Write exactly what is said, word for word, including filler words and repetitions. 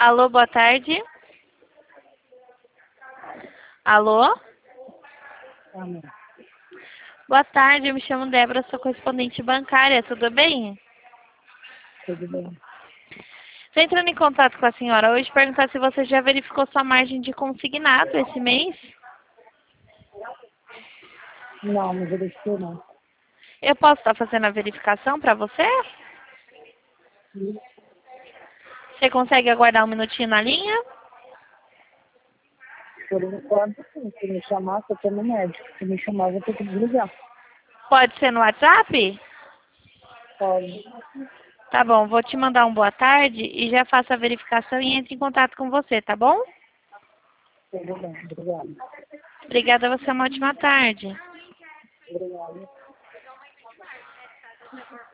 Alô, boa tarde. Alô? Amém. Boa tarde, eu me chamo Débora, sou correspondente bancária, tudo bem? Tudo bem. Estou entrando em contato com a senhora hoje para perguntar se você já verificou sua margem de consignado esse mês. Não, não verificou não. Eu posso estar fazendo a verificação para você? E, Você consegue aguardar um minutinho na linha? por enquanto, sim, se me chamar, eu tô no médico. Se me chamar, eu vou ter que desligar. Pode ser no WhatsApp? Pode. Tá bom, vou te mandar um boa tarde e já faço a verificação e entro em contato com você, tá bom? Tudo bem, obrigado. Obrigada a você, uma ótima tarde. Obrigado.